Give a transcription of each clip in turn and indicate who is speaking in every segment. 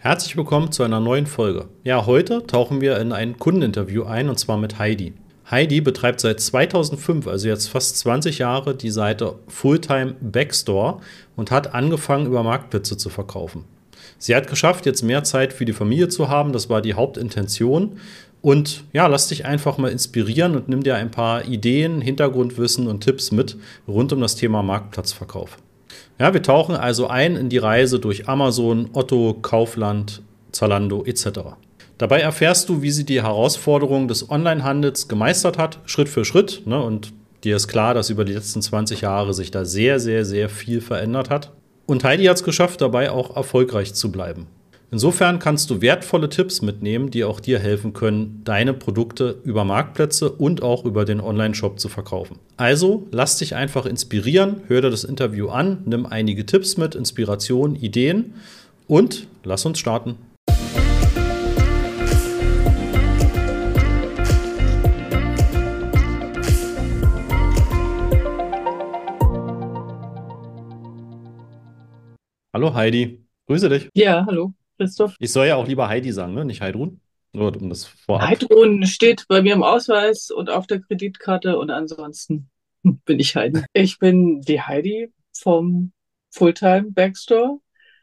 Speaker 1: Herzlich willkommen zu einer neuen Folge. Ja, heute tauchen wir in ein Kundeninterview ein und zwar mit Heidi. Heidi betreibt seit 2005, also jetzt fast 20 Jahre, die Seite Fulltime Backstore und hat angefangen, über Marktplätze zu verkaufen. Sie hat geschafft, jetzt mehr Zeit für die Familie zu haben, das war die Hauptintention. Und ja, lass dich einfach mal inspirieren und nimm dir ein paar Ideen, Hintergrundwissen und Tipps mit rund um das Thema Marktplatzverkauf. Ja, wir tauchen also ein in die Reise durch Amazon, Otto, Kaufland, Zalando etc. Dabei erfährst du, wie sie die Herausforderungen des Onlinehandels gemeistert hat, Schritt für Schritt. Ne? Und dir ist klar, dass über die letzten 20 Jahre sich da sehr, sehr, sehr viel verändert hat. Und Heidi hat es geschafft, dabei auch erfolgreich zu bleiben. Insofern kannst du wertvolle Tipps mitnehmen, die auch dir helfen können, deine Produkte über Marktplätze und auch über den Online-Shop zu verkaufen. Also lass dich einfach inspirieren, hör dir das Interview an, nimm einige Tipps mit, Inspiration, Ideen und lass uns starten. Hallo Heidi, grüße dich.
Speaker 2: Ja, hallo, Christoph.
Speaker 1: Ich soll ja auch lieber Heidi sagen, ne? Nicht Heidrun. Nur um das vorab.
Speaker 2: Heidrun steht bei mir im Ausweis und auf der Kreditkarte und ansonsten bin ich Heidi. Ich bin die Heidi vom Fulltime Backstore.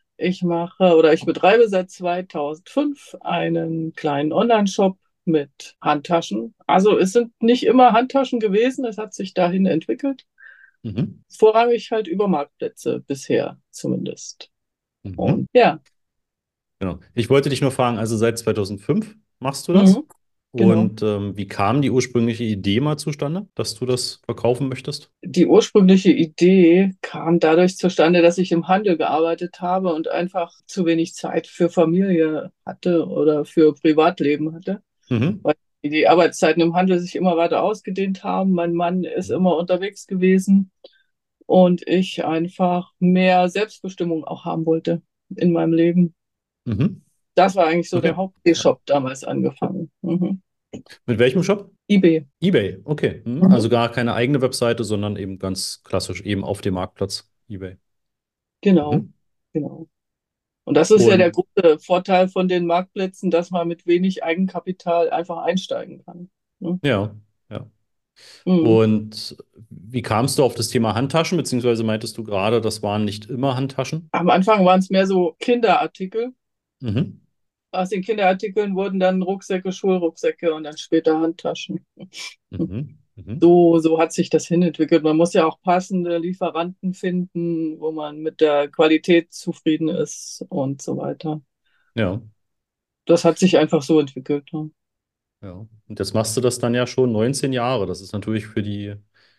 Speaker 2: Ich betreibe seit 2005 einen kleinen Online-Shop mit Handtaschen. Also es sind nicht immer Handtaschen gewesen, es hat sich dahin entwickelt.
Speaker 1: Mhm.
Speaker 2: Vorrangig halt über Marktplätze bisher zumindest.
Speaker 1: Mhm.
Speaker 2: Und ja,
Speaker 1: Genau. Ich wollte dich nur fragen, also seit 2005 machst du das?
Speaker 2: mhm, genau.
Speaker 1: Und wie kam die ursprüngliche Idee mal zustande, dass du das verkaufen möchtest?
Speaker 2: Die ursprüngliche Idee kam dadurch zustande, dass ich im Handel gearbeitet habe und einfach zu wenig Zeit für Familie hatte oder für Privatleben hatte,
Speaker 1: Mhm.
Speaker 2: weil die Arbeitszeiten im Handel sich immer weiter ausgedehnt haben. Mein Mann ist immer unterwegs gewesen und ich einfach mehr Selbstbestimmung auch haben wollte in meinem Leben.
Speaker 1: Mhm.
Speaker 2: Das war eigentlich so der
Speaker 1: Okay. Ja.
Speaker 2: Haupt-Shop damals angefangen. Mhm.
Speaker 1: Mit welchem Shop?
Speaker 2: eBay.
Speaker 1: eBay. Okay. Mhm.
Speaker 2: Mhm.
Speaker 1: Also gar keine eigene Webseite, sondern eben ganz klassisch eben auf dem Marktplatz eBay.
Speaker 2: Genau,
Speaker 1: Mhm.
Speaker 2: genau. Und das ist ja der
Speaker 1: Und
Speaker 2: große Vorteil von den Marktplätzen, dass man mit wenig Eigenkapital einfach einsteigen kann. Ne?
Speaker 1: ja, ja.
Speaker 2: Mhm.
Speaker 1: Und wie kamst du auf das Thema Handtaschen, beziehungsweise meintest du gerade, das waren nicht immer Handtaschen?
Speaker 2: Am Anfang waren es mehr so Kinderartikel.
Speaker 1: Mhm.
Speaker 2: Aus den Kinderartikeln wurden dann Rucksäcke, Schulrucksäcke und dann später Handtaschen.
Speaker 1: Mhm. Mhm.
Speaker 2: So hat sich das hinentwickelt. Man muss ja auch passende Lieferanten finden, wo man mit der Qualität zufrieden ist und so weiter.
Speaker 1: Ja.
Speaker 2: Das hat sich einfach so entwickelt. Ne?
Speaker 1: Ja, und jetzt machst du das dann ja schon 19 Jahre. Das ist natürlich für die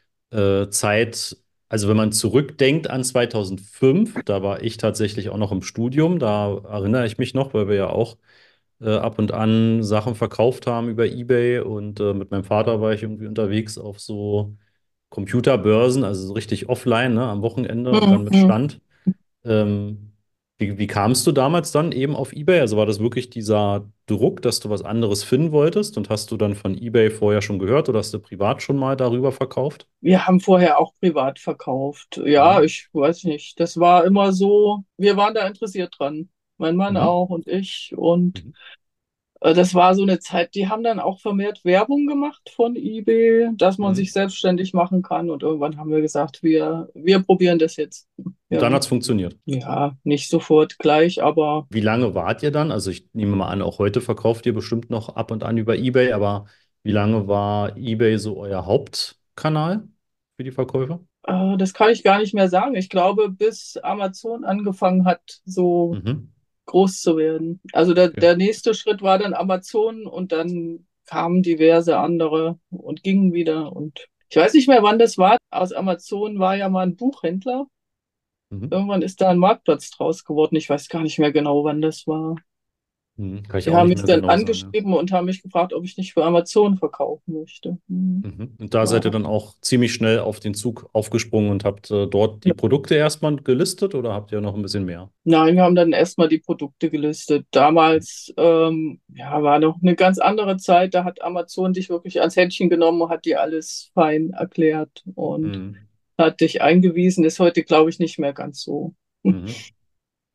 Speaker 1: Zeit, also wenn man zurückdenkt an 2005, da war ich tatsächlich auch noch im Studium, da erinnere ich mich noch, weil wir ja auch ab und an Sachen verkauft haben über eBay und mit meinem Vater war ich irgendwie unterwegs auf so Computerbörsen, also so richtig offline, ne, am Wochenende und dann mit
Speaker 2: Mhm.
Speaker 1: Stand. Ähm, wie kamst du damals dann eben auf eBay? Also war das wirklich dieser Druck, dass du was anderes finden wolltest und hast du dann von eBay vorher schon gehört oder hast du privat schon mal darüber verkauft?
Speaker 2: Wir haben vorher auch privat verkauft. Ja,
Speaker 1: Mhm.
Speaker 2: ich weiß nicht. Das war immer so, wir waren da interessiert dran. Mein Mann
Speaker 1: Mhm.
Speaker 2: auch und ich. Und
Speaker 1: Mhm.
Speaker 2: das war so eine Zeit, die haben dann auch vermehrt Werbung gemacht von eBay, dass man sich
Speaker 1: Mhm.
Speaker 2: selbstständig machen kann. Und irgendwann haben wir gesagt, wir probieren das jetzt.
Speaker 1: Und dann
Speaker 2: Ja,
Speaker 1: hat es funktioniert.
Speaker 2: ja, nicht sofort gleich, aber
Speaker 1: Wie lange wart ihr dann? Also ich nehme mal an, auch heute verkauft ihr bestimmt noch ab und an über eBay, aber wie lange war eBay so euer Hauptkanal für die Verkäufe?
Speaker 2: das kann ich gar nicht mehr sagen. Ich glaube, bis Amazon angefangen hat, so
Speaker 1: Mhm.
Speaker 2: groß zu werden. Also der,
Speaker 1: Okay.
Speaker 2: der nächste Schritt war dann Amazon und dann kamen diverse andere und gingen wieder. Und ich weiß nicht mehr, wann das war. Aus Amazon war ja mal ein Buchhändler.
Speaker 1: Mhm.
Speaker 2: Irgendwann ist da ein Marktplatz draus geworden. Ich weiß gar nicht mehr genau, wann das war.
Speaker 1: Mhm. Kann ich
Speaker 2: Die
Speaker 1: auch
Speaker 2: haben
Speaker 1: nicht
Speaker 2: mich
Speaker 1: mehr
Speaker 2: dann
Speaker 1: genau sagen, ja.
Speaker 2: angeschrieben und haben mich gefragt, ob ich nicht für Amazon verkaufen möchte.
Speaker 1: Mhm. Und da seid ihr
Speaker 2: War,
Speaker 1: dann auch ziemlich schnell auf den Zug aufgesprungen und habt dort die
Speaker 2: ja.
Speaker 1: Produkte erstmal gelistet oder habt ihr noch ein bisschen mehr?
Speaker 2: Nein, wir haben dann erstmal die Produkte gelistet. Damals ja, war noch eine ganz andere Zeit. Da hat Amazon dich wirklich ans Händchen genommen und hat dir alles fein erklärt und
Speaker 1: Mhm.
Speaker 2: hat dich eingewiesen. Ist heute, glaube ich, nicht mehr ganz so.
Speaker 1: Mhm.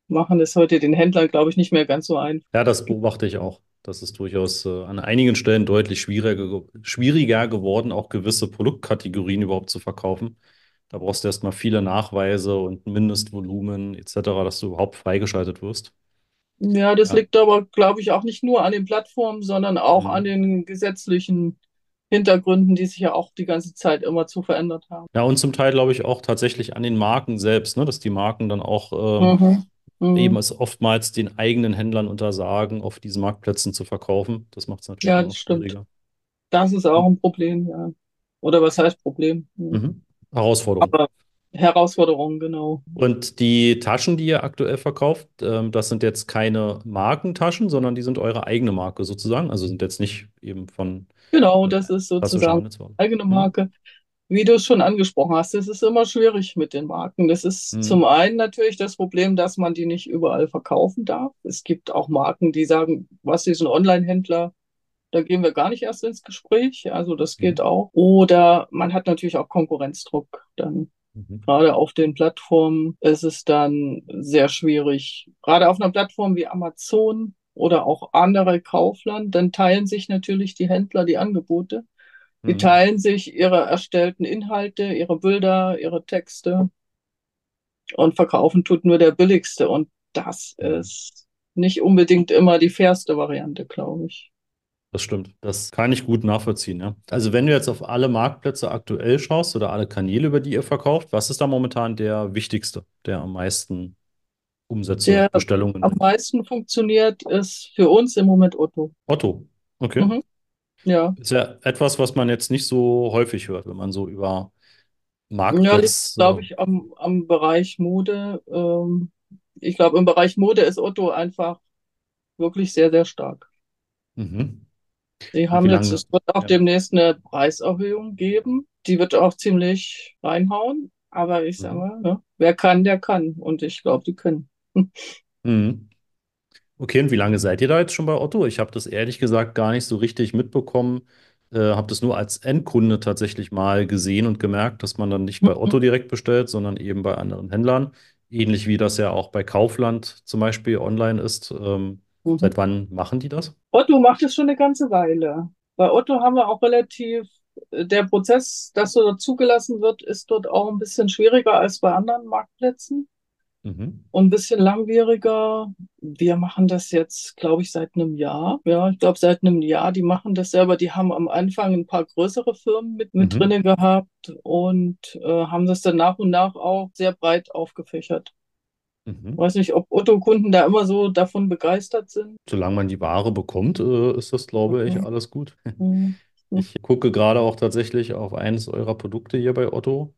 Speaker 2: machen es heute den Händlern, glaube ich, nicht mehr ganz so einfach.
Speaker 1: Ja, das beobachte ich auch. Das ist durchaus an einigen Stellen deutlich schwieriger geworden, auch gewisse Produktkategorien überhaupt zu verkaufen. Da brauchst du erstmal viele Nachweise und ein Mindestvolumen etc., dass du überhaupt freigeschaltet wirst.
Speaker 2: Ja, das
Speaker 1: Ja.
Speaker 2: liegt aber, glaube ich, auch nicht nur an den Plattformen, sondern auch an
Speaker 1: Mhm.
Speaker 2: den gesetzlichen Hintergründen, die sich ja auch die ganze Zeit immer zu verändert haben.
Speaker 1: Ja, und zum Teil glaube ich auch tatsächlich an den Marken selbst, ne? Dass die Marken dann auch
Speaker 2: Mhm.
Speaker 1: eben
Speaker 2: Mhm.
Speaker 1: es oftmals den eigenen Händlern untersagen, auf diesen Marktplätzen zu verkaufen. Das macht es natürlich
Speaker 2: Ja,
Speaker 1: dann
Speaker 2: das
Speaker 1: auch
Speaker 2: stimmt.
Speaker 1: schwieriger.
Speaker 2: Das ist auch ein Problem, ja. Oder was heißt Problem?
Speaker 1: Mhm. Herausforderung.
Speaker 2: Aber Herausforderung, genau.
Speaker 1: Und die Taschen, die ihr aktuell verkauft, das sind jetzt keine Markentaschen, sondern die sind eure eigene Marke sozusagen. Also sind jetzt nicht eben von
Speaker 2: Genau,
Speaker 1: äh,
Speaker 2: das ist
Speaker 1: klassischen
Speaker 2: sozusagen
Speaker 1: Handelswaren.
Speaker 2: eigene
Speaker 1: Mhm.
Speaker 2: Marke. Wie du es schon angesprochen hast, es ist immer schwierig mit den Marken. Das ist zum
Speaker 1: Mhm.
Speaker 2: einen natürlich das Problem, dass man die nicht überall verkaufen darf. Es gibt auch Marken, die sagen, was ist ein Online-Händler? Da gehen wir gar nicht erst ins Gespräch. Also das geht
Speaker 1: Mhm.
Speaker 2: auch. Oder man hat natürlich auch Konkurrenzdruck. Dann
Speaker 1: Mhm.
Speaker 2: gerade auf den Plattformen ist es dann sehr schwierig. Gerade auf einer Plattform wie Amazon oder auch andere Kaufland, dann teilen sich natürlich die Händler die Angebote. Die
Speaker 1: Mhm.
Speaker 2: teilen sich ihre erstellten Inhalte, ihre Bilder, ihre Texte und verkaufen tut nur der billigste. Und das
Speaker 1: Mhm.
Speaker 2: ist nicht unbedingt immer die fairste Variante, glaube ich.
Speaker 1: Das stimmt. Das kann ich gut nachvollziehen, ja. Also wenn du jetzt auf alle Marktplätze aktuell schaust oder alle Kanäle, über die ihr verkauft, was ist da momentan der wichtigste, der am meisten Umsätze,
Speaker 2: Der
Speaker 1: Bestellungen
Speaker 2: am
Speaker 1: bringt?
Speaker 2: meisten funktioniert, ist für uns im Moment Otto.
Speaker 1: Otto. Okay.
Speaker 2: Mhm. Ja.
Speaker 1: Ist ja etwas, was man jetzt nicht so häufig hört, wenn man so über
Speaker 2: Ja, liegt, glaube
Speaker 1: Marktplätze.
Speaker 2: ich, am Bereich Mode. Ich glaube, im Bereich Mode ist Otto einfach wirklich sehr, sehr stark.
Speaker 1: Mhm.
Speaker 2: Sie
Speaker 1: Und wie
Speaker 2: haben jetzt,
Speaker 1: lange?
Speaker 2: es wird auch
Speaker 1: Ja.
Speaker 2: demnächst eine Preiserhöhung geben. Die wird auch ziemlich reinhauen. Aber ich sage
Speaker 1: Mhm.
Speaker 2: mal, ne, wer kann, der kann. Und ich glaube, die können.
Speaker 1: Mhm. Okay, und wie lange seid ihr da jetzt schon bei Otto? Ich habe das ehrlich gesagt gar nicht so richtig mitbekommen. Habe das nur als Endkunde tatsächlich mal gesehen und gemerkt, dass man dann nicht bei Otto direkt bestellt, sondern eben bei anderen Händlern. Ähnlich wie das ja auch bei Kaufland zum Beispiel online ist.
Speaker 2: Mhm.
Speaker 1: Seit wann machen die das?
Speaker 2: Otto macht es schon eine ganze Weile. Bei Otto haben wir auch relativ, der Prozess, dass so zugelassen wird, ist dort auch ein bisschen schwieriger als bei anderen Marktplätzen
Speaker 1: Mhm.
Speaker 2: und ein bisschen langwieriger. Wir machen das jetzt, glaube ich, seit einem Jahr. Ja, ich glaube, seit einem Jahr. Die machen das selber. Die haben am Anfang ein paar größere Firmen mit
Speaker 1: Mhm.
Speaker 2: drinne gehabt und haben das dann nach und nach auch sehr breit aufgefächert.
Speaker 1: Mhm.
Speaker 2: Weiß nicht, ob Otto-Kunden da immer so davon begeistert sind.
Speaker 1: Solange man die Ware bekommt, ist das, glaube ich,
Speaker 2: Mhm.
Speaker 1: alles gut.
Speaker 2: Mhm.
Speaker 1: Ich gucke gerade auch tatsächlich auf eines eurer Produkte hier bei Otto.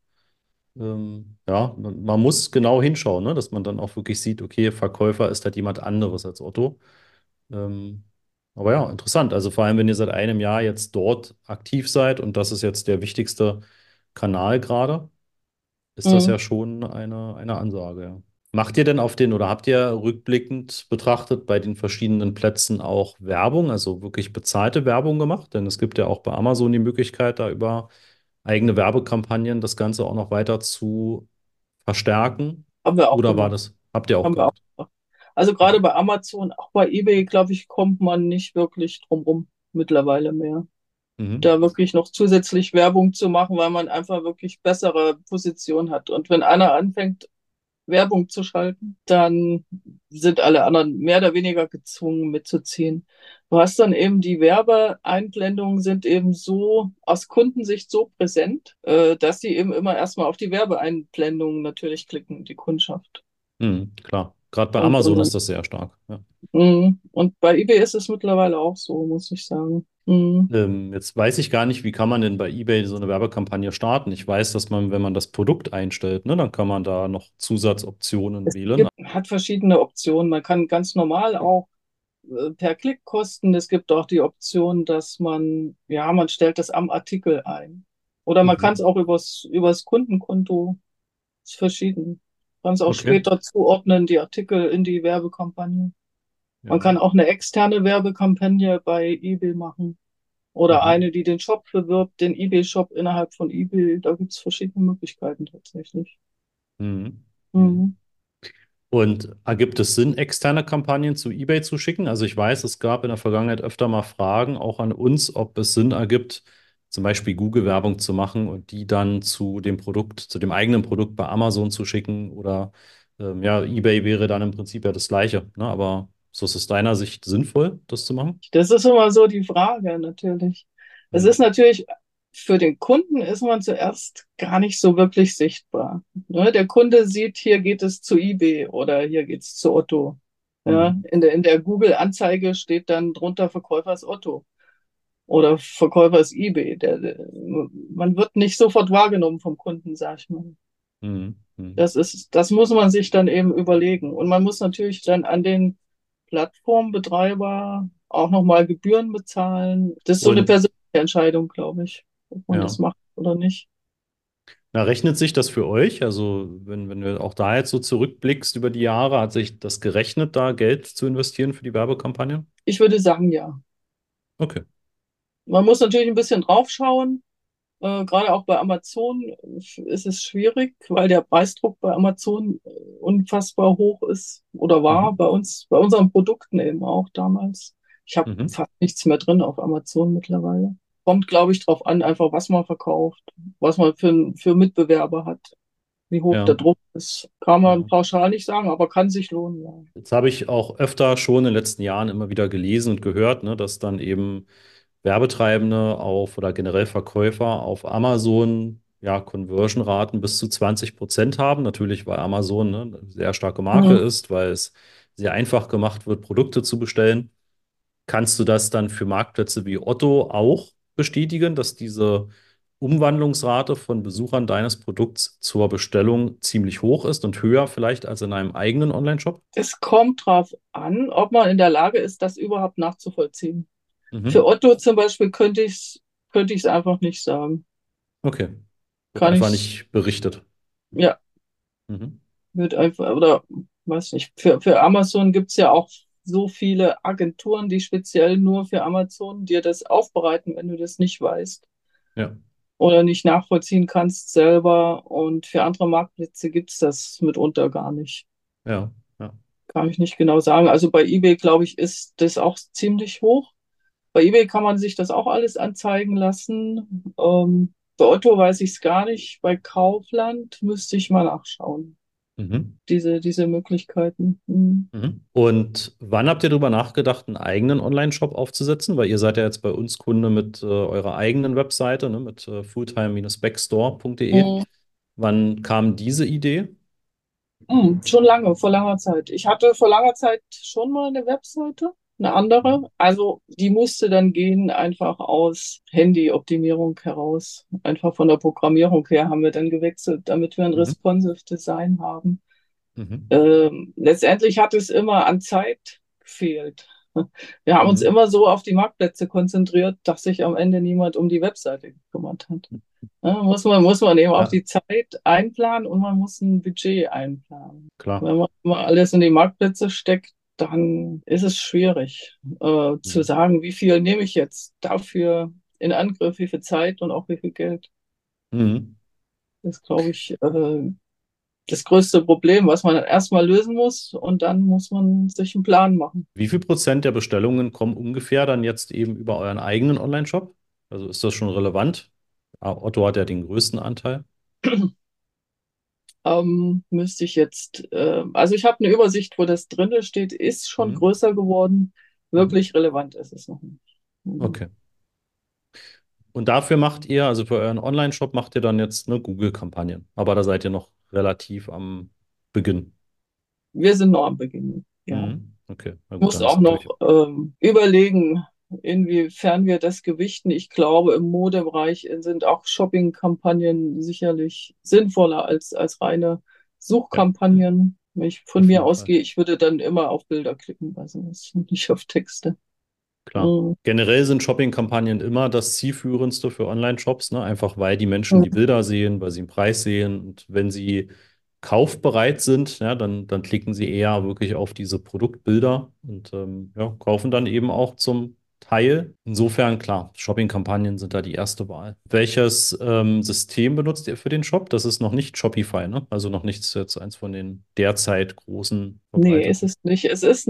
Speaker 1: Ja, man muss genau hinschauen, ne? Dass man dann auch wirklich sieht, okay, Verkäufer ist halt jemand anderes als Otto. Ähm, aber ja, interessant. Also vor allem, wenn ihr seit einem Jahr jetzt dort aktiv seid und das ist jetzt der wichtigste Kanal gerade, ist das ja
Speaker 2: Mhm.
Speaker 1: schon eine Ansage. Ja. Macht ihr denn auf den oder habt ihr rückblickend betrachtet bei den verschiedenen Plätzen auch Werbung, also wirklich bezahlte Werbung gemacht? Denn es gibt ja auch bei Amazon die Möglichkeit, da über eigene Werbekampagnen das Ganze auch noch weiter zu verstärken.
Speaker 2: Haben wir auch
Speaker 1: Oder war
Speaker 2: gemacht.
Speaker 1: das, habt ihr auch
Speaker 2: Haben wir auch
Speaker 1: gemacht?
Speaker 2: gemacht. Also gerade
Speaker 1: Mhm.
Speaker 2: bei Amazon, auch bei eBay, glaube ich, kommt man nicht wirklich drum rum mittlerweile mehr.
Speaker 1: Mhm.
Speaker 2: Da wirklich noch zusätzlich Werbung zu machen, weil man einfach wirklich bessere Position hat. Und wenn einer anfängt, Werbung zu schalten, dann sind alle anderen mehr oder weniger gezwungen mitzuziehen. Du hast dann eben die Werbeeinblendungen sind eben so aus Kundensicht so präsent, dass sie eben immer erstmal auf die Werbeeinblendungen natürlich klicken, die Kundschaft.
Speaker 1: Mhm, klar. Gerade bei
Speaker 2: Und
Speaker 1: Amazon
Speaker 2: dann,
Speaker 1: ist das sehr stark. Ja.
Speaker 2: und bei eBay ist es mittlerweile auch so, muss ich sagen.
Speaker 1: Jetzt weiß ich gar nicht, wie kann man denn bei eBay so eine Werbekampagne starten? Ich weiß, dass man, wenn man das Produkt einstellt, ne, dann kann man da noch Zusatzoptionen
Speaker 2: Es
Speaker 1: wählen.
Speaker 2: hat verschiedene Optionen. Man kann ganz normal auch per Klick kosten. Es gibt auch die Option, dass man, ja, man stellt das am Artikel ein. Oder man kann es
Speaker 1: Mhm.
Speaker 2: auch übers Kundenkonto, ist verschieden. Man kann es auch
Speaker 1: Okay.
Speaker 2: später zuordnen, die Artikel in die Werbekampagne. Man
Speaker 1: Ja.
Speaker 2: kann auch eine externe Werbekampagne bei eBay machen. Oder
Speaker 1: Mhm.
Speaker 2: eine, die den Shop bewirbt, den eBay-Shop innerhalb von eBay. Da gibt es verschiedene Möglichkeiten tatsächlich.
Speaker 1: Mhm. Mhm.
Speaker 2: Mhm.
Speaker 1: Und ergibt es Sinn, externe Kampagnen zu eBay zu schicken? Also ich weiß, es gab in der Vergangenheit öfter mal Fragen, auch an uns, ob es Sinn ergibt, zum Beispiel Google-Werbung zu machen und die dann zu dem Produkt, zu dem eigenen Produkt bei Amazon zu schicken oder ja, eBay wäre dann im Prinzip ja das Gleiche. Ne? Aber ist das aus deiner Sicht sinnvoll, das zu machen?
Speaker 2: Das ist immer so die Frage, natürlich. Es
Speaker 1: Hm.
Speaker 2: ist natürlich, für den Kunden ist man zuerst gar nicht so wirklich sichtbar. Ne? Der Kunde sieht, hier geht es zu eBay oder hier geht es zu Otto. Ja,
Speaker 1: Hm.
Speaker 2: in der Google-Anzeige steht dann drunter Verkäufers Otto oder Verkäufers eBay. Man wird nicht sofort wahrgenommen vom Kunden, sag ich mal.
Speaker 1: Hm. Hm.
Speaker 2: Das muss man sich dann eben überlegen. Und man muss natürlich dann an den Plattformbetreiber auch nochmal Gebühren bezahlen. Das ist so eine
Speaker 1: Und
Speaker 2: persönliche Entscheidung, glaube ich, ob man das
Speaker 1: ja.
Speaker 2: macht oder nicht.
Speaker 1: Na, rechnet sich das für euch? Also, wenn du auch da jetzt so zurückblickst über die Jahre, hat sich das gerechnet, da Geld zu investieren für die Werbekampagne?
Speaker 2: Ich würde sagen, ja.
Speaker 1: Okay.
Speaker 2: Man muss natürlich ein bisschen draufschauen. Gerade auch bei Amazon ist es schwierig, weil der Preisdruck bei Amazon unfassbar hoch ist oder war
Speaker 1: Mhm.
Speaker 2: bei uns, bei unseren Produkten eben auch damals. Ich habe
Speaker 1: Mhm.
Speaker 2: fast nichts mehr drin auf Amazon mittlerweile. Kommt, glaube ich, drauf an, einfach was man verkauft, was man für Mitbewerber hat, wie hoch der
Speaker 1: Ja,
Speaker 2: Druck ist. Kann man
Speaker 1: ja.
Speaker 2: pauschal nicht sagen, aber kann sich lohnen, ja.
Speaker 1: Jetzt habe ich auch öfter schon in den letzten Jahren immer wieder gelesen und gehört, ne, dass dann eben Werbetreibende auf oder generell Verkäufer auf Amazon ja Conversion-Raten bis zu 20% haben. Natürlich, weil Amazon ne, eine sehr starke Marke
Speaker 2: Mhm.
Speaker 1: ist, weil es sehr einfach gemacht wird, Produkte zu bestellen. Kannst du das dann für Marktplätze wie Otto auch bestätigen, dass diese Umwandlungsrate von Besuchern deines Produkts zur Bestellung ziemlich hoch ist und höher vielleicht als in einem eigenen Online-Shop?
Speaker 2: Es kommt drauf an, ob man in der Lage ist, das überhaupt nachzuvollziehen. Für
Speaker 1: Mhm.
Speaker 2: Otto zum Beispiel könnte ich es einfach nicht sagen.
Speaker 1: Okay. Wird
Speaker 2: Kann
Speaker 1: einfach
Speaker 2: ich,
Speaker 1: nicht berichtet.
Speaker 2: ja,
Speaker 1: Mhm.
Speaker 2: wird einfach, oder weiß nicht, für Amazon gibt es ja auch so viele Agenturen, die speziell nur für Amazon dir das aufbereiten, wenn du das nicht weißt
Speaker 1: Ja,
Speaker 2: oder nicht nachvollziehen kannst selber. Und für andere Marktplätze gibt es das mitunter gar nicht.
Speaker 1: ja, ja.
Speaker 2: Kann ich nicht genau sagen. Also bei eBay, glaube ich, ist das auch ziemlich hoch. Bei eBay kann man sich das auch alles anzeigen lassen. Bei Otto weiß ich es gar nicht. Bei Kaufland müsste ich mal nachschauen.
Speaker 1: Mhm.
Speaker 2: Diese Möglichkeiten. Hm.
Speaker 1: Mhm. Und wann habt ihr darüber nachgedacht, einen eigenen Online-Shop aufzusetzen? Weil ihr seid ja jetzt bei uns Kunde mit eurer eigenen Webseite, ne, mit fulltime-backstore.de.
Speaker 2: Hm.
Speaker 1: Wann kam diese Idee?
Speaker 2: Schon lange, vor langer Zeit. Ich hatte vor langer Zeit schon mal eine Webseite, eine andere.
Speaker 1: Mhm.
Speaker 2: Also die musste dann gehen, einfach aus Handy-Optimierung heraus. Einfach von der Programmierung her haben wir dann gewechselt, damit wir ein
Speaker 1: Mhm.
Speaker 2: responsive Design haben.
Speaker 1: Mhm.
Speaker 2: Letztendlich hat es immer an Zeit gefehlt. Wir haben uns
Speaker 1: Mhm.
Speaker 2: immer so auf die Marktplätze konzentriert, dass sich am Ende niemand um die Webseite gekümmert hat. Ja, muss man eben auch
Speaker 1: Ja,
Speaker 2: die Zeit einplanen und man muss ein Budget einplanen.
Speaker 1: klar.
Speaker 2: Wenn man immer alles in die Marktplätze steckt, dann ist es schwierig zu
Speaker 1: Mhm.
Speaker 2: sagen, wie viel nehme ich jetzt dafür in Angriff, wie viel Zeit und auch wie viel Geld.
Speaker 1: Mhm.
Speaker 2: Das ist, glaube ich, das größte Problem, was man erstmal lösen muss und dann muss man sich einen Plan machen.
Speaker 1: Wie viel Prozent der Bestellungen kommen ungefähr dann jetzt eben über euren eigenen Online-Shop? Also ist das schon relevant? Ah, Otto hat ja den größten Anteil.
Speaker 2: Müsste ich jetzt, also ich habe eine Übersicht, wo das drin steht, ist schon
Speaker 1: Mhm.
Speaker 2: größer geworden.
Speaker 1: Mhm.
Speaker 2: Wirklich relevant ist es noch nicht. Mhm.
Speaker 1: Okay. Und dafür macht ihr, also für euren Online-Shop macht ihr dann jetzt eine Google-Kampagne. Aber da seid ihr noch relativ am Beginn.
Speaker 2: Wir sind noch am Beginn, ja.
Speaker 1: Mhm. Okay, na
Speaker 2: Ich
Speaker 1: gut,
Speaker 2: muss
Speaker 1: dann ist
Speaker 2: auch noch
Speaker 1: natürlich.
Speaker 2: überlegen, inwiefern wir das gewichten. Ich glaube, im Modebereich sind auch Shopping-Kampagnen sicherlich sinnvoller als reine
Speaker 1: Ja,
Speaker 2: Suchkampagnen. Wenn ich von
Speaker 1: auf
Speaker 2: mir
Speaker 1: jeden Fall.
Speaker 2: ausgehe, ich würde dann immer auf Bilder klicken, also nicht auf Texte.
Speaker 1: Klar.
Speaker 2: Mhm.
Speaker 1: Generell sind Shopping-Kampagnen immer das zielführendste für Online-Shops, ne? Einfach weil die Menschen die
Speaker 2: Mhm.
Speaker 1: Bilder sehen, weil sie den Preis sehen und wenn sie kaufbereit sind, ja, dann klicken sie eher wirklich auf diese Produktbilder und ja, kaufen dann eben auch zum Teil. Insofern, klar, Shopping-Kampagnen sind da die erste Wahl. Welches System benutzt ihr für den Shop? Das ist noch nicht Shopify, ne? Also noch nichts jetzt eins von den derzeit großen
Speaker 2: Nee, ist
Speaker 1: verbreiteten.
Speaker 2: es nicht. Es ist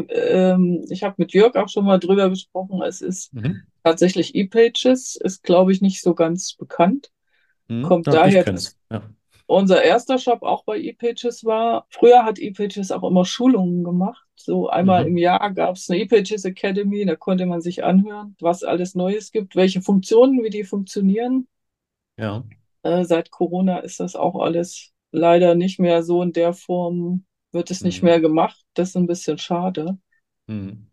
Speaker 2: ich habe mit Jörg auch schon mal drüber gesprochen, es ist
Speaker 1: Mhm.
Speaker 2: tatsächlich ePages, ist, glaube ich, nicht so ganz bekannt.
Speaker 1: Mhm.
Speaker 2: Kommt
Speaker 1: Ja, ich
Speaker 2: daher, dass
Speaker 1: kenn's. Ja.
Speaker 2: unser erster Shop auch bei ePages war. Früher hat ePages auch immer Schulungen gemacht. So einmal im
Speaker 1: Mhm.
Speaker 2: Jahr gab es eine ePages Academy, da konnte man sich anhören, was alles Neues gibt, welche Funktionen, wie die funktionieren.
Speaker 1: Ja.
Speaker 2: Seit Corona ist das auch alles leider nicht mehr so in der Form, wird es nicht
Speaker 1: Mhm.
Speaker 2: mehr gemacht. Das ist ein bisschen schade.
Speaker 1: Mhm.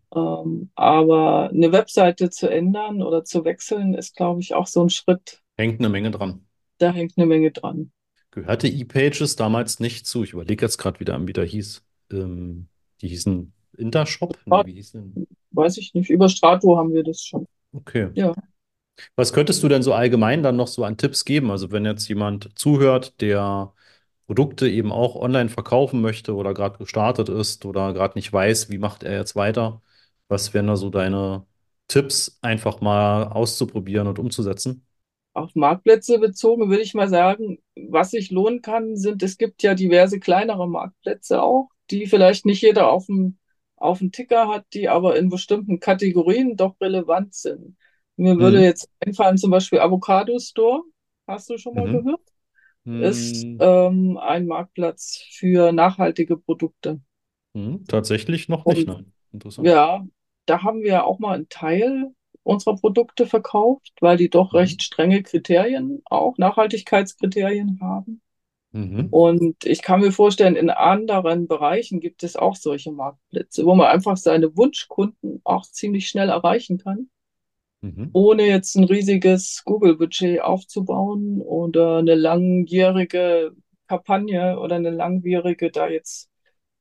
Speaker 2: Aber eine Webseite zu ändern oder zu wechseln, ist, glaube ich, auch so ein Schritt.
Speaker 1: Hängt eine Menge dran.
Speaker 2: Da hängt eine Menge dran.
Speaker 1: Gehörte ePages damals nicht zu? Ich überlege jetzt gerade, wie der Anbieter hieß. Die hießen Intershop? Nee,
Speaker 2: Ah,
Speaker 1: wie hieß denn?
Speaker 2: weiß ich nicht. Über Strato haben wir das schon.
Speaker 1: Okay.
Speaker 2: Ja.
Speaker 1: Was könntest du denn so allgemein dann noch so an Tipps geben? Also wenn jetzt jemand zuhört, der Produkte eben auch online verkaufen möchte oder gerade gestartet ist oder gerade nicht weiß, wie macht er jetzt weiter? Was wären da so deine Tipps, einfach mal auszuprobieren und umzusetzen?
Speaker 2: Auf Marktplätze bezogen würde ich mal sagen, was sich lohnen kann, es gibt ja diverse kleinere Marktplätze auch, die vielleicht nicht jeder auf dem Ticker hat, die aber in bestimmten Kategorien doch relevant sind. Mir würde
Speaker 1: Mhm.
Speaker 2: jetzt einfallen, zum Beispiel Avocado Store, hast du schon mal
Speaker 1: Mhm.
Speaker 2: gehört? Ist
Speaker 1: Mhm.
Speaker 2: ein Marktplatz für nachhaltige Produkte.
Speaker 1: Mhm. Tatsächlich noch nicht,
Speaker 2: Und
Speaker 1: ne? Interessant.
Speaker 2: ja, da haben wir auch mal einen Teil unserer Produkte verkauft, weil die doch
Speaker 1: Mhm.
Speaker 2: recht strenge Kriterien, auch Nachhaltigkeitskriterien haben.
Speaker 1: Mhm.
Speaker 2: Und ich kann mir vorstellen, in anderen Bereichen gibt es auch solche Marktplätze, wo man einfach seine Wunschkunden auch ziemlich schnell erreichen kann,
Speaker 1: Mhm.
Speaker 2: ohne jetzt ein riesiges Google-Budget aufzubauen oder eine langjährige Kampagne oder eine langwierige da jetzt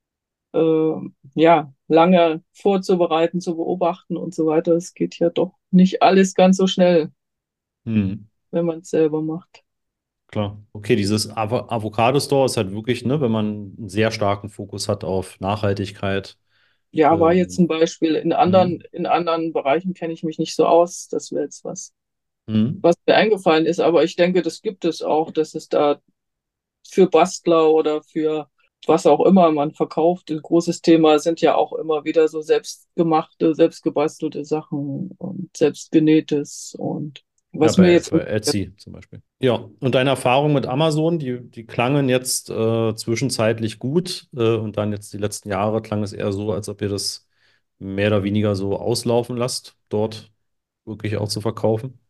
Speaker 2: äh, ja, lange vorzubereiten, zu beobachten und so weiter. Es geht ja doch nicht alles ganz so schnell,
Speaker 1: Mhm.
Speaker 2: wenn man es selber macht.
Speaker 1: Klar. Okay, dieses Avocado Store ist halt wirklich, ne, wenn man einen sehr starken Fokus hat auf Nachhaltigkeit.
Speaker 2: Ja, war jetzt
Speaker 1: Ähm,
Speaker 2: ein Beispiel.
Speaker 1: mhm.
Speaker 2: In anderen Bereichen kenne ich mich nicht so aus. Das wäre jetzt
Speaker 1: Mhm.
Speaker 2: was mir eingefallen ist. Aber ich denke, das gibt es auch, dass es da für Bastler oder für was auch immer man verkauft. Ein großes Thema sind ja auch immer wieder so selbstgemachte, selbstgebastelte Sachen und selbstgenähtes und
Speaker 1: Ja,
Speaker 2: was mir jetzt
Speaker 1: bei Etsy zum Beispiel. Ja, und deine Erfahrung mit Amazon, die klangen jetzt zwischenzeitlich gut und dann jetzt die letzten Jahre klang es eher so, als ob ihr das mehr oder weniger so auslaufen lasst, dort wirklich auch zu verkaufen.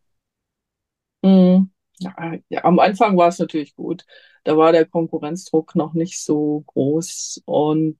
Speaker 2: Mhm. Ja, ja, am Anfang war es natürlich gut. Da war der Konkurrenzdruck noch nicht so groß. Und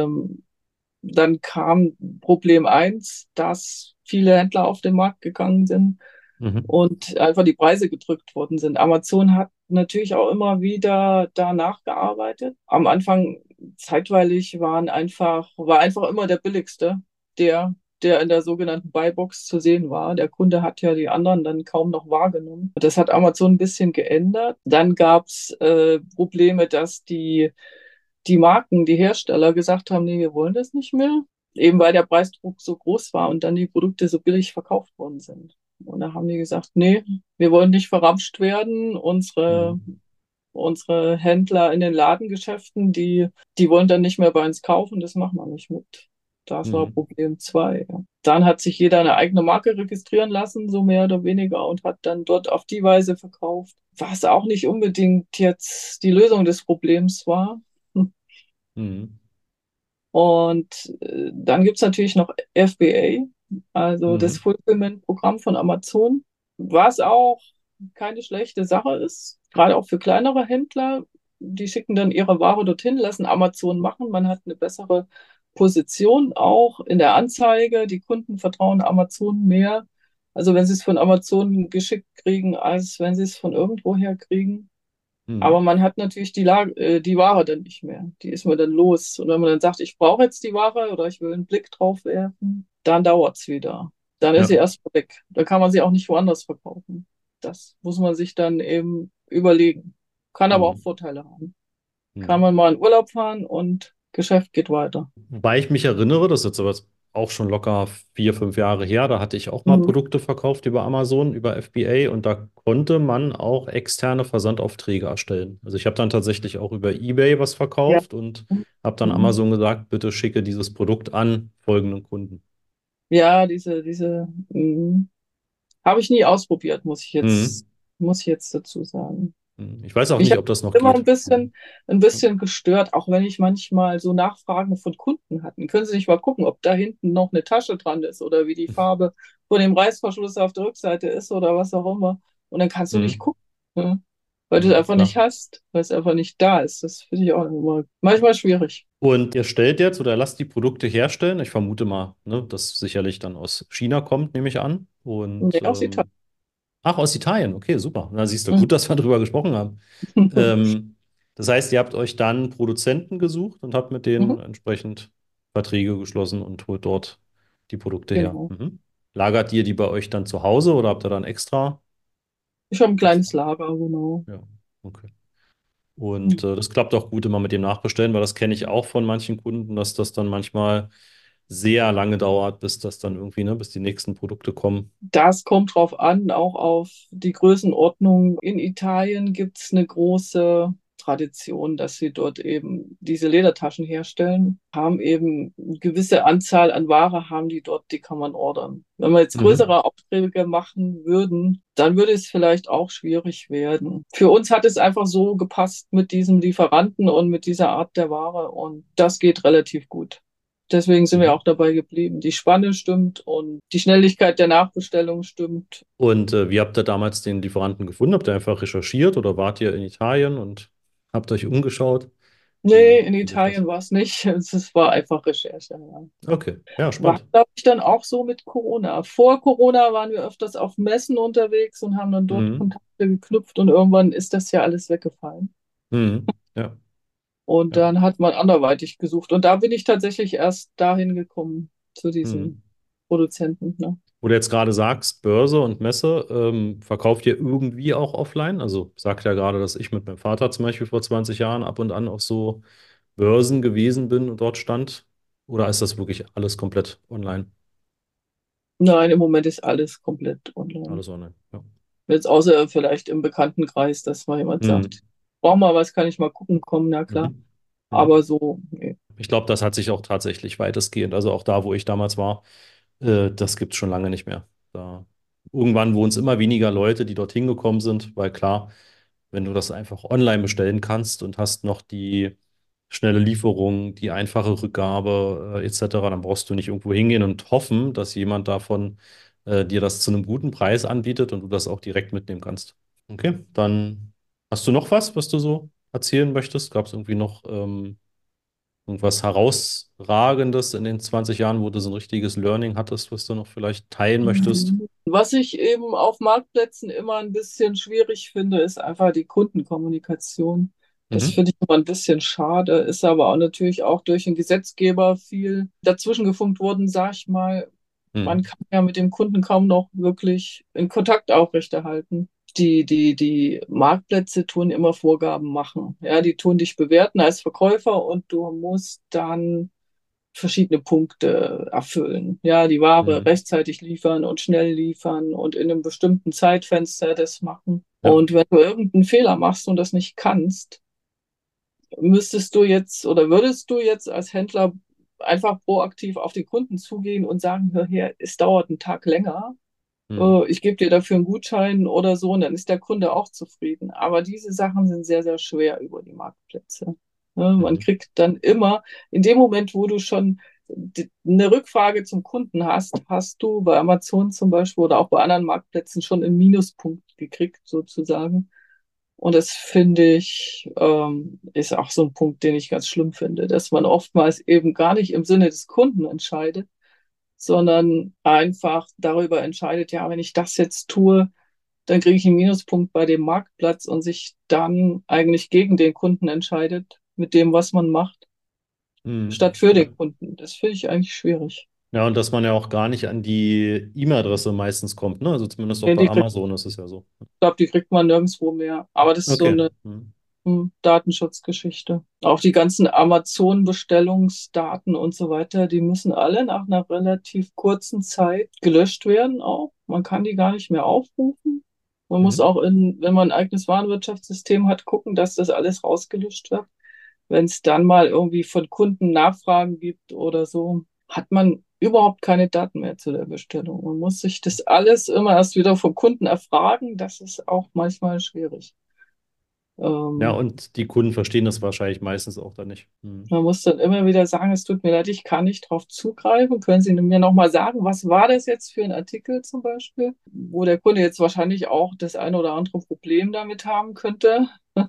Speaker 2: dann kam Problem eins, dass viele Händler auf den Markt gegangen sind
Speaker 1: Mhm.
Speaker 2: und einfach die Preise gedrückt worden sind. Amazon hat natürlich auch immer wieder danach gearbeitet. Am Anfang zeitweilig war einfach immer der billigste, der, der in der sogenannten Buybox zu sehen war. Der Kunde hat ja die anderen dann kaum noch wahrgenommen. Das hat Amazon ein bisschen geändert. Dann gab es Probleme, dass die Marken, die Hersteller gesagt haben, nee, wir wollen das nicht mehr. Eben weil der Preisdruck so groß war und dann die Produkte so billig verkauft worden sind. Und da haben die gesagt, nee, wir wollen nicht verramscht werden.
Speaker 1: Mhm.
Speaker 2: Unsere Händler in den Ladengeschäften, die wollen dann nicht mehr bei uns kaufen, das machen wir nicht mit. Das war
Speaker 1: Mhm.
Speaker 2: Problem zwei. Ja. Dann hat sich jeder eine eigene Marke registrieren lassen, so mehr oder weniger, und hat dann dort auf die Weise verkauft, was auch nicht unbedingt jetzt die Lösung des Problems war.
Speaker 1: Mhm.
Speaker 2: Und dann gibt's natürlich noch FBA, also das
Speaker 1: Mhm.
Speaker 2: Fulfillment-Programm von Amazon, was auch keine schlechte Sache ist, gerade auch für kleinere Händler. Die schicken dann ihre Ware dorthin, lassen Amazon machen. Man hat eine bessere Position auch in der Anzeige. Die Kunden vertrauen Amazon mehr. Also wenn sie es von Amazon geschickt kriegen, als wenn sie es von irgendwoher kriegen. Aber
Speaker 1: Mhm.
Speaker 2: man hat natürlich die Ware dann nicht mehr. Die ist man dann los. Und wenn man dann sagt, ich brauche jetzt die Ware oder ich will einen Blick drauf werfen, dann dauert's wieder. Dann ist sie
Speaker 1: Ja.
Speaker 2: erst weg. Da kann man sie auch nicht woanders verkaufen. Das muss man sich dann eben überlegen. Kann aber auch
Speaker 1: Mhm.
Speaker 2: Vorteile haben. Kann
Speaker 1: Mhm.
Speaker 2: man mal in Urlaub fahren und Geschäft geht weiter.
Speaker 1: Wobei ich mich erinnere, das ist jetzt aber auch schon locker 4, 5 Jahre her. Da hatte ich auch mal
Speaker 2: Mhm.
Speaker 1: Produkte verkauft über Amazon, über FBA und da konnte man auch externe Versandaufträge erstellen. Also ich habe dann tatsächlich auch über eBay was
Speaker 2: Ja.
Speaker 1: verkauft und habe dann
Speaker 2: Mhm.
Speaker 1: Amazon gesagt, bitte schicke dieses Produkt an folgenden Kunden.
Speaker 2: Ja, habe ich nie ausprobiert,
Speaker 1: Mhm.
Speaker 2: muss ich jetzt dazu sagen.
Speaker 1: Mhm. Ich weiß auch
Speaker 2: Ich
Speaker 1: nicht,
Speaker 2: habe
Speaker 1: ob das noch
Speaker 2: immer
Speaker 1: geht. Mhm.
Speaker 2: ein bisschen gestört, auch wenn ich manchmal so Nachfragen von Kunden hatten. Können Sie nicht mal gucken, ob da hinten noch eine Tasche dran ist oder wie die Farbe von dem Reißverschluss auf der Rückseite ist oder was auch immer. Und dann kannst du nicht
Speaker 1: Mhm.
Speaker 2: gucken, ne? Weil du es
Speaker 1: Mhm.
Speaker 2: einfach nicht
Speaker 1: Klar.
Speaker 2: hast, weil es einfach nicht da ist. Das finde ich auch immer manchmal schwierig.
Speaker 1: Und ihr stellt jetzt oder lasst die Produkte herstellen. Ich vermute mal, ne, das sicherlich dann aus China kommt, nehme ich an. Und
Speaker 2: Nee, aus Italien.
Speaker 1: ach, aus Italien. Okay, super. Na, siehst du, gut, dass wir drüber gesprochen haben. Das heißt, ihr habt euch dann Produzenten gesucht und habt mit denen
Speaker 2: Mhm,
Speaker 1: entsprechend Verträge geschlossen und holt dort die Produkte her.
Speaker 2: genau.
Speaker 1: Mhm. Lagert ihr die bei euch dann zu Hause oder habt ihr dann
Speaker 2: Ich habe ein kleines
Speaker 1: extra?
Speaker 2: Lager, genau.
Speaker 1: Ja, okay. Und das klappt auch gut immer mit dem Nachbestellen, weil das kenne ich auch von manchen Kunden, dass das dann manchmal sehr lange dauert, bis das dann irgendwie, ne, bis die nächsten Produkte kommen.
Speaker 2: Das kommt drauf an, auch auf die Größenordnung. In Italien gibt es eine große Tradition, dass sie dort eben diese Ledertaschen herstellen, haben eben eine gewisse Anzahl an Ware, haben die dort, die kann man ordern. Wenn wir jetzt
Speaker 1: Mhm.
Speaker 2: größere Aufträge machen würden, dann würde es vielleicht auch schwierig werden. Für uns hat es einfach so gepasst mit diesem Lieferanten und mit dieser Art der Ware und das geht relativ gut. Deswegen sind wir
Speaker 1: Mhm.
Speaker 2: auch dabei geblieben. Die Spanne stimmt und die Schnelligkeit der Nachbestellung stimmt.
Speaker 1: Und wie habt ihr damals den Lieferanten gefunden? Habt ihr einfach recherchiert oder wart ihr in Italien und habt euch umgeschaut?
Speaker 2: Nee,
Speaker 1: Wie,
Speaker 2: in
Speaker 1: wie lief das?
Speaker 2: Italien war es nicht. Es war einfach Recherche. Ja.
Speaker 1: Okay, ja,
Speaker 2: War,
Speaker 1: spannend.
Speaker 2: glaube ich, dann auch so mit Corona. Vor Corona waren wir öfters auf Messen unterwegs und haben dann dort
Speaker 1: Mhm.
Speaker 2: Kontakte geknüpft und irgendwann ist das ja alles weggefallen.
Speaker 1: Mhm. Ja,
Speaker 2: Und
Speaker 1: ja.
Speaker 2: dann hat man anderweitig gesucht. Und da bin ich tatsächlich erst dahin gekommen, zu
Speaker 1: Mhm.
Speaker 2: diesen Produzenten. Ne?
Speaker 1: Wo du jetzt gerade sagst, Börse und Messe, verkauft ihr irgendwie auch offline? Also sagt ja gerade, dass ich mit meinem Vater zum Beispiel vor 20 Jahren ab und an auf so Börsen gewesen bin und dort stand. Oder ist das wirklich alles komplett online?
Speaker 2: Nein, im Moment ist alles komplett online.
Speaker 1: Alles online, ja.
Speaker 2: Jetzt außer vielleicht im Bekanntenkreis, dass mal jemand sagt,
Speaker 1: Mhm.
Speaker 2: brauch mal was, kann ich mal gucken kommen, na klar.
Speaker 1: Mhm.
Speaker 2: Aber
Speaker 1: Mhm.
Speaker 2: so, nee.
Speaker 1: Ich glaube, das hat sich auch tatsächlich weitestgehend, also auch da, wo ich damals war, das gibt es schon lange nicht mehr. Irgendwann wohnen es immer weniger Leute, die dorthin gekommen sind, weil klar, wenn du das einfach online bestellen kannst und hast noch die schnelle Lieferung, die einfache Rückgabe, etc., dann brauchst du nicht irgendwo hingehen und hoffen, dass jemand davon dir das zu einem guten Preis anbietet und du das auch direkt mitnehmen kannst. Okay, dann hast du noch was, was du so erzählen möchtest? Gab es irgendwie noch irgendwas Herausragendes in den 20 Jahren, wo du so ein richtiges Learning hattest, was du noch vielleicht teilen möchtest?
Speaker 2: Was ich eben auf Marktplätzen immer ein bisschen schwierig finde, ist einfach die Kundenkommunikation. Das
Speaker 1: Mhm.
Speaker 2: finde ich immer ein bisschen schade, ist aber auch natürlich auch durch den Gesetzgeber viel dazwischen gefunkt worden, sag ich mal. Man
Speaker 1: Mhm.
Speaker 2: kann ja mit dem Kunden kaum noch wirklich in Kontakt aufrechterhalten. Die Marktplätze tun immer Vorgaben machen. Ja, die tun dich bewerten als Verkäufer und du musst dann verschiedene Punkte erfüllen. Ja, die Ware
Speaker 1: Mhm.
Speaker 2: rechtzeitig liefern und schnell liefern und in einem bestimmten Zeitfenster das machen.
Speaker 1: Ja.
Speaker 2: Und wenn du irgendeinen Fehler machst und das nicht kannst, müsstest du jetzt oder würdest du jetzt als Händler einfach proaktiv auf den Kunden zugehen und sagen, hör her, es dauert einen Tag länger,
Speaker 1: Mhm.
Speaker 2: ich gebe dir dafür einen Gutschein oder so, und dann ist der Kunde auch zufrieden. Aber diese Sachen sind sehr, sehr schwer über die Marktplätze. Ne, man
Speaker 1: Mhm.
Speaker 2: kriegt dann immer, in dem Moment, wo du schon eine Rückfrage zum Kunden hast, hast du bei Amazon zum Beispiel oder auch bei anderen Marktplätzen schon einen Minuspunkt gekriegt, sozusagen. Und das finde ich, ist auch so ein Punkt, den ich ganz schlimm finde, dass man oftmals eben gar nicht im Sinne des Kunden entscheidet, sondern einfach darüber entscheidet, ja, wenn ich das jetzt tue, dann kriege ich einen Minuspunkt bei dem Marktplatz und sich dann eigentlich gegen den Kunden entscheidet mit dem, was man macht,
Speaker 1: Mhm.
Speaker 2: statt für
Speaker 1: Ja.
Speaker 2: den Kunden. Das finde ich eigentlich schwierig.
Speaker 1: Ja, und dass man ja auch gar nicht an die E-Mail-Adresse meistens kommt, ne? Also zumindest auch
Speaker 2: Ja,
Speaker 1: bei Amazon ist es ja so.
Speaker 2: ich glaube, die kriegt man nirgendwo mehr. Aber das ist so
Speaker 1: Okay.
Speaker 2: eine
Speaker 1: Mhm.
Speaker 2: Datenschutzgeschichte. Auch die ganzen Amazon-Bestellungsdaten und so weiter, die müssen alle nach einer relativ kurzen Zeit gelöscht werden auch. Man kann die gar nicht mehr aufrufen. Man muss
Speaker 1: Mhm.
Speaker 2: auch wenn man ein eigenes Warenwirtschaftssystem hat, gucken, dass das alles rausgelöscht wird. Wenn es dann mal irgendwie von Kunden Nachfragen gibt oder so, hat man überhaupt keine Daten mehr zu der Bestellung. Man muss sich das alles immer erst wieder vom Kunden erfragen. Das ist auch manchmal schwierig.
Speaker 1: Ja,
Speaker 2: Ähm,
Speaker 1: und die Kunden verstehen das wahrscheinlich meistens auch dann nicht. Mhm.
Speaker 2: Man muss dann immer wieder sagen, es tut mir leid, ich kann nicht drauf zugreifen. Können Sie mir noch mal sagen, was war das jetzt für ein Artikel zum Beispiel, wo der Kunde jetzt wahrscheinlich auch das eine oder andere Problem damit haben könnte?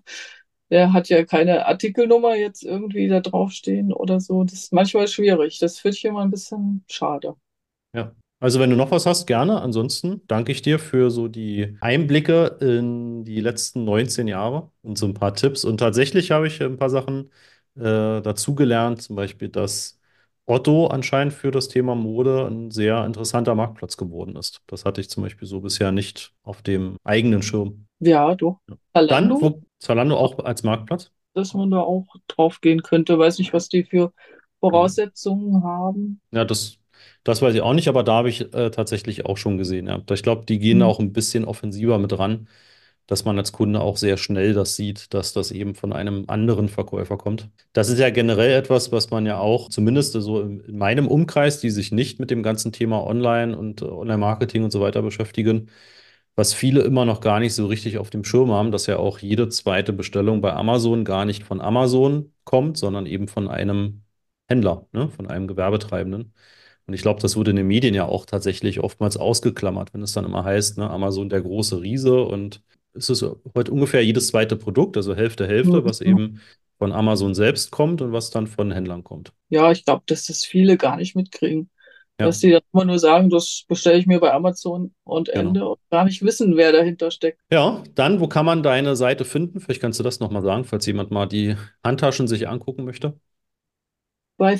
Speaker 2: Der hat ja keine Artikelnummer jetzt irgendwie da draufstehen oder so. Das ist manchmal schwierig. Das finde ich immer ein bisschen schade.
Speaker 1: Ja. Also wenn du noch was hast, gerne. Ansonsten danke ich dir für so die Einblicke in die letzten 19 Jahre und so ein paar Tipps. Und tatsächlich habe ich ein paar Sachen dazugelernt, zum Beispiel, dass Otto anscheinend für das Thema Mode ein sehr interessanter Marktplatz geworden ist. Das hatte ich zum Beispiel so bisher nicht auf dem eigenen Schirm.
Speaker 2: Ja, doch.
Speaker 1: Ja. Dann,
Speaker 2: Zalando,
Speaker 1: wo Zalando auch als Marktplatz?
Speaker 2: dass man da auch drauf gehen könnte. Weiß nicht, was die für
Speaker 1: Mhm.
Speaker 2: Voraussetzungen haben.
Speaker 1: Ja, das weiß ich auch nicht, aber da habe ich tatsächlich auch schon gesehen. Ja. Ich glaube, die gehen auch ein bisschen offensiver mit ran, dass man als Kunde auch sehr schnell das sieht, dass das eben von einem anderen Verkäufer kommt. Das ist ja generell etwas, was man ja auch, zumindest so in meinem Umkreis, die sich nicht mit dem ganzen Thema Online und Online-Marketing und so weiter beschäftigen, was viele immer noch gar nicht so richtig auf dem Schirm haben, dass ja auch jede zweite Bestellung bei Amazon gar nicht von Amazon kommt, sondern eben von einem Händler, ne, von einem Gewerbetreibenden. Und ich glaube, das wurde in den Medien ja auch tatsächlich oftmals ausgeklammert, wenn es dann immer heißt, ne, Amazon der große Riese und es ist heute ungefähr jedes zweite Produkt, also Hälfte, Hälfte, was
Speaker 2: Mhm.
Speaker 1: eben von Amazon selbst kommt und was dann von Händlern kommt.
Speaker 2: Ja, ich glaube, dass das viele gar nicht mitkriegen. Dass
Speaker 1: Ja,
Speaker 2: die dann immer nur sagen, das bestelle ich mir bei Amazon und
Speaker 1: genau.
Speaker 2: Ende und gar nicht wissen, wer dahinter steckt.
Speaker 1: Ja, dann, wo kann man deine Seite finden? Vielleicht kannst du das nochmal sagen, falls jemand mal die Handtaschen sich angucken möchte.
Speaker 2: Bei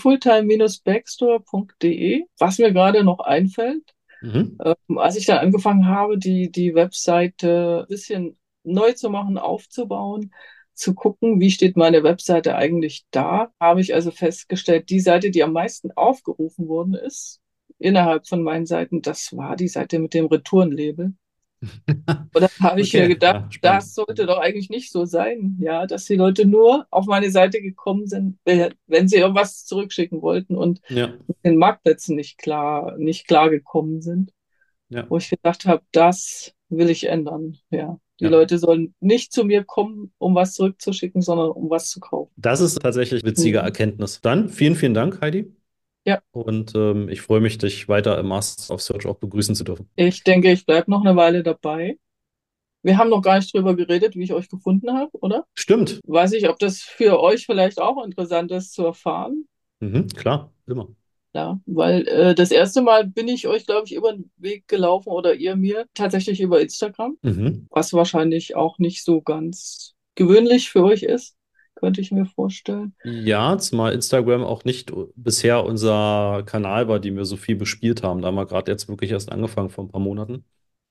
Speaker 2: fulltime-backstore.de, was mir gerade noch einfällt,
Speaker 1: Mhm.
Speaker 2: als ich dann angefangen habe, die Webseite ein bisschen neu zu machen, aufzubauen, zu gucken, wie steht meine Webseite eigentlich da, habe ich also festgestellt, die Seite, die am meisten aufgerufen worden ist, innerhalb von meinen Seiten, das war die Seite mit dem Retourenlabel. Und dann habe ich mir
Speaker 1: Okay,
Speaker 2: gedacht,
Speaker 1: ja, spannend.
Speaker 2: das sollte doch eigentlich nicht so sein, ja, dass die Leute nur auf meine Seite gekommen sind, wenn sie irgendwas zurückschicken wollten und
Speaker 1: Ja,
Speaker 2: mit den Marktplätzen nicht klar gekommen sind,
Speaker 1: ja,
Speaker 2: wo ich gedacht habe, das will ich ändern, ja. Die
Speaker 1: ja.
Speaker 2: Leute sollen nicht zu mir kommen, um was zurückzuschicken, sondern um was zu kaufen.
Speaker 1: Das ist tatsächlich witzige
Speaker 2: Mhm.
Speaker 1: Erkenntnis. Dann vielen, vielen Dank, Heidi.
Speaker 2: Ja,
Speaker 1: Und ich freue mich, dich weiter im Masters of Search auch begrüßen zu dürfen.
Speaker 2: ich denke, ich bleibe noch eine Weile dabei. Wir haben noch gar nicht drüber geredet, wie ich euch gefunden habe, oder?
Speaker 1: Stimmt.
Speaker 2: Weiß ich, ob das für euch vielleicht auch interessant ist zu erfahren.
Speaker 1: Mhm, klar, immer.
Speaker 2: Ja, weil das erste Mal bin ich euch, glaube ich, über den Weg gelaufen oder ihr mir tatsächlich über Instagram,
Speaker 1: Mhm.
Speaker 2: was wahrscheinlich auch nicht so ganz gewöhnlich für euch ist, könnte ich mir vorstellen.
Speaker 1: Ja, zumal Instagram auch nicht bisher unser Kanal war, den wir so viel bespielt haben. Da haben wir gerade jetzt wirklich erst angefangen vor ein paar Monaten.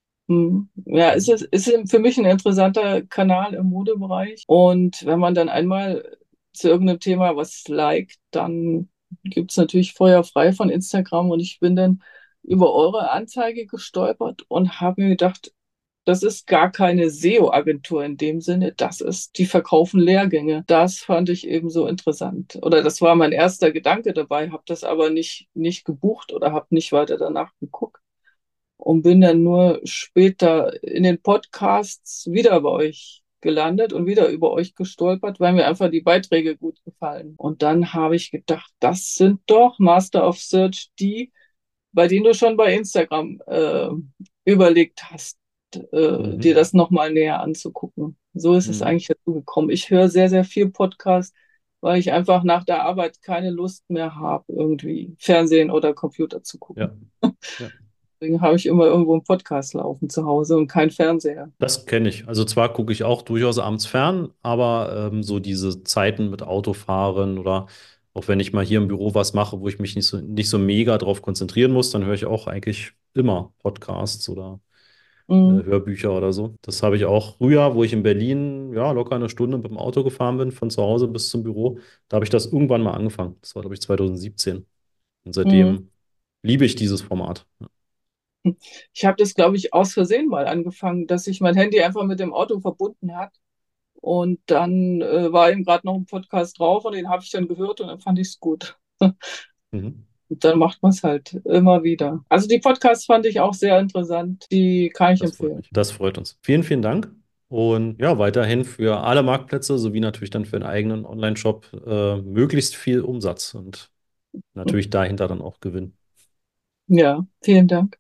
Speaker 2: Ja, ist für mich ein interessanter Kanal im Modebereich. Und wenn man dann einmal zu irgendeinem Thema was liked, dann gibt es natürlich Feuer frei von Instagram. Und ich bin dann über eure Anzeige gestolpert und habe mir gedacht, das ist gar keine SEO-Agentur in dem Sinne, die verkaufen Lehrgänge. Das fand ich eben so interessant. Oder das war mein erster Gedanke dabei, habe das aber nicht gebucht oder habe nicht weiter danach geguckt und bin dann nur später in den Podcasts wieder bei euch gelandet und wieder über euch gestolpert, weil mir einfach die Beiträge gut gefallen. Und dann habe ich gedacht, das sind doch Master of Search, bei denen du schon bei Instagram überlegt hast, dir
Speaker 1: Mhm.
Speaker 2: das nochmal näher anzugucken. So ist es
Speaker 1: Mhm.
Speaker 2: eigentlich dazu gekommen. Ich höre sehr, sehr viel Podcast, weil ich einfach nach der Arbeit keine Lust mehr habe, irgendwie Fernsehen oder Computer zu
Speaker 1: Ja,
Speaker 2: gucken.
Speaker 1: ja.
Speaker 2: Deswegen habe ich immer irgendwo einen Podcast laufen zu Hause und keinen Fernseher.
Speaker 1: Das kenne ich. Also zwar gucke ich auch durchaus abends fern, aber so diese Zeiten mit Autofahren oder auch wenn ich mal hier im Büro was mache, wo ich mich nicht so mega drauf konzentrieren muss, dann höre ich auch eigentlich immer Podcasts oder
Speaker 2: Mhm.
Speaker 1: Hörbücher oder so. Das habe ich auch früher, wo ich in Berlin, ja, locker eine Stunde mit dem Auto gefahren bin, von zu Hause bis zum Büro. Da habe ich das irgendwann mal angefangen. Das war, glaube ich, 2017. Und
Speaker 2: Mhm.
Speaker 1: seitdem liebe ich dieses Format.
Speaker 2: Ich habe das, glaube ich, aus Versehen mal angefangen, dass sich mein Handy einfach mit dem Auto verbunden hat. Und dann war eben gerade noch ein Podcast drauf und den habe ich dann gehört und dann fand ich es gut.
Speaker 1: Mhm.
Speaker 2: Und dann macht man es halt immer wieder. Also die Podcasts fand ich auch sehr interessant. Die kann ich
Speaker 1: Das freut
Speaker 2: empfehlen.
Speaker 1: mich. Das freut uns. Vielen, vielen Dank. Und ja, weiterhin für alle Marktplätze sowie natürlich dann für den eigenen Online-Shop möglichst viel Umsatz und natürlich dahinter dann auch Gewinn.
Speaker 2: Ja, vielen Dank.